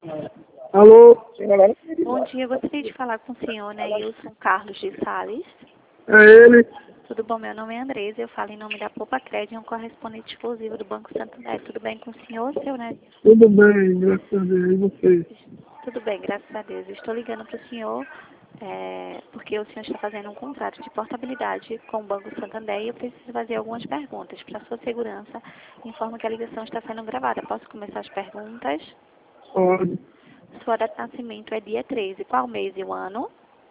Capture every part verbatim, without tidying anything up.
Alô? Bom dia, eu gostaria de falar com o senhor, né, Wilson Carlos de Sales. É ele? Tudo bom? Meu nome é Andresa, eu falo em nome da Poupa Crédito, um correspondente exclusivo do Banco Santander. Tudo bem com o senhor, seu, né? Tudo bem, graças a Deus. E você? Tudo bem, graças a Deus. Estou ligando para o senhor, é, porque o senhor está fazendo um contrato de portabilidade com o Banco Santander e eu preciso fazer algumas perguntas. Para sua segurança, informo que a ligação está sendo gravada. Posso começar as perguntas? Pode. Sua data de nascimento é dia treze. Qual mês e o ano?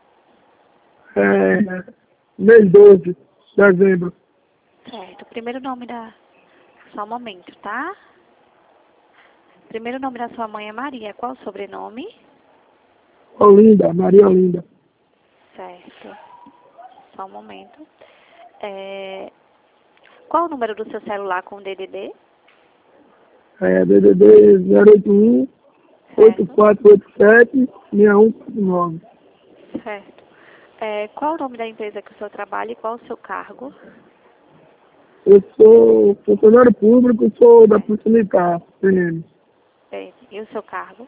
É, mês doze, dezembro. Certo. Primeiro nome da... Só um momento, tá? Primeiro nome da sua mãe é Maria. Qual o sobrenome? Olinda, Maria Olinda. Certo. Só um momento. É... Qual o número do seu celular com o D D D? É, D D D zero oito um, oito Certo. quatro oito sete, seis um quatro nove. Certo. É, qual o nome da empresa que o senhor trabalha e qual o seu cargo? Eu sou funcionário público, sou da Polícia Militar, P M. Bem, e o seu cargo?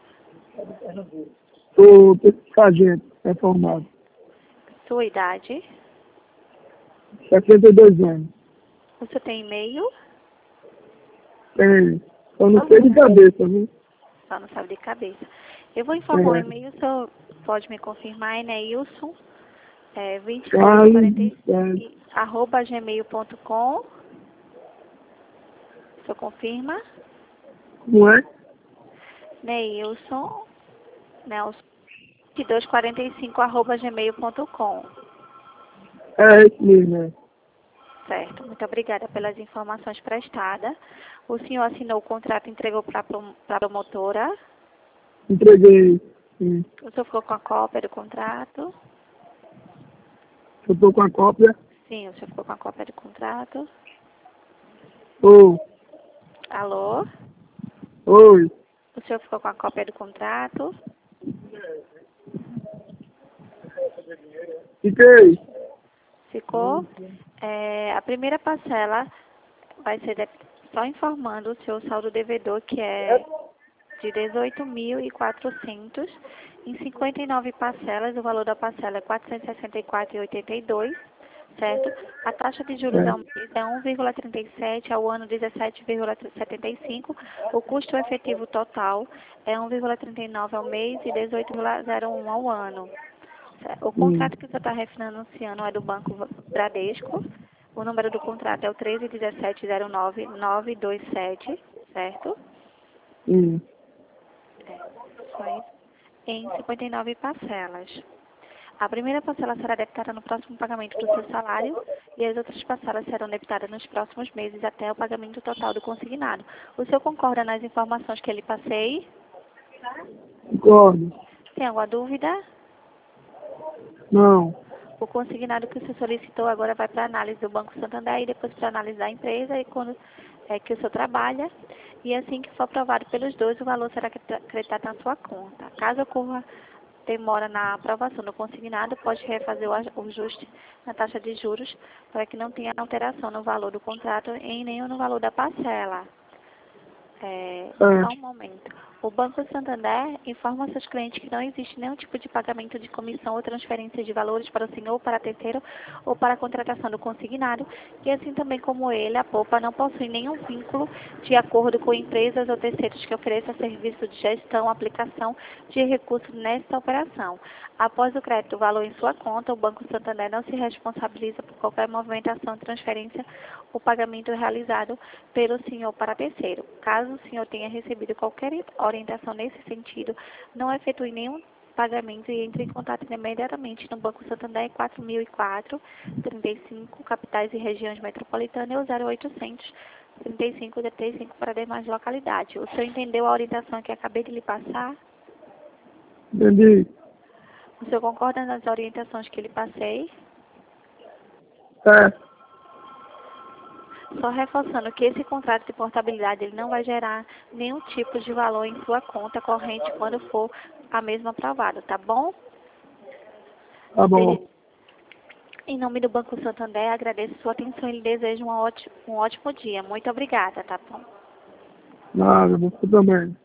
Sou sargento, reformado. Sua idade? sessenta e dois anos. O senhor tem e-mail? Tenho. Eu não sei de cabeça, viu? Só não sabe de cabeça. Eu vou informar o É. e-mail, o senhor pode me confirmar, é Neilson, é, vinte e seis Carlos, quarenta e é, cinco, arroba gmail ponto com. O senhor confirma? como é? Neilson, Nelson, vinte e dois quarenta e cinco, arroba gmail ponto com. É esse mesmo, é. Certo, muito obrigada pelas informações prestadas. O senhor assinou o contrato e entregou para a promotora. Entreguei. Sim. O senhor ficou com a cópia do contrato? Eu tô com a cópia. Sim, o senhor ficou com a cópia do contrato. Ô, Alô? oi. O senhor ficou com a cópia do contrato? Fiquei. Ficou? É, a primeira parcela vai ser, de, só informando o seu saldo devedor, que é de dezoito mil e quatrocentos, em cinquenta e nove parcelas. O valor da parcela é quatrocentos e sessenta e quatro reais e oitenta e dois centavos, certo? A taxa de juros ao mês é um vírgula trinta e sete, ao ano dezessete vírgula setenta e cinco. O custo efetivo total é um vírgula trinta e nove ao mês e dezoito vírgula zero um ao ano. O Hum, contrato que você está refinanciando é do Banco Bradesco. O número do contrato é o treze dezessete zero nove nove dois sete, certo? hum. É, só isso. Em cinquenta e nove parcelas. A primeira parcela será debitada no próximo pagamento do seu salário e as outras parcelas serão debitadas nos próximos meses até o pagamento total do consignado. O senhor concorda nas informações que ele passei? Concordo. Tem alguma dúvida? Não. O consignado que o senhor solicitou agora vai para a análise do Banco Santander e depois para a análise da empresa e quando é que o senhor trabalha. E assim que for aprovado pelos dois, o valor será acreditado na sua conta. Caso ocorra demora na aprovação do consignado, pode refazer o ajuste na taxa de juros para que não tenha alteração no valor do contrato e nem no valor da parcela. É, só um É. momento. O Banco Santander informa seus clientes que não existe nenhum tipo de pagamento de comissão ou transferência de valores para o senhor ou para terceiro ou para a contratação do consignado, e assim também como ele, a Poupa não possui nenhum vínculo de acordo com empresas ou terceiros que ofereçam serviço de gestão, aplicação de recursos nesta operação. Após o crédito do valor em sua conta, o Banco Santander não se responsabiliza por qualquer movimentação, transferência ou pagamento realizado pelo senhor para terceiro. Caso o senhor tenha recebido qualquer orientação nesse sentido, não efetue nenhum pagamento e entre em contato imediatamente no Banco Santander quatro mil e quatro, trinta e cinco, capitais e regiões metropolitanas, ou zero oitocentos, trinta e cinco, trinta e cinco para demais localidades. O senhor entendeu a orientação que acabei de lhe passar? Entendi. O senhor concorda nas orientações que lhe passei? É. Só reforçando que esse contrato de portabilidade ele não vai gerar nenhum tipo de valor em sua conta corrente quando for a mesma aprovada, tá bom? Tá De- bom. Em nome do Banco Santander, agradeço sua atenção e lhe desejo um ótimo, um ótimo dia. Muito obrigada, tá bom? Nada, você também.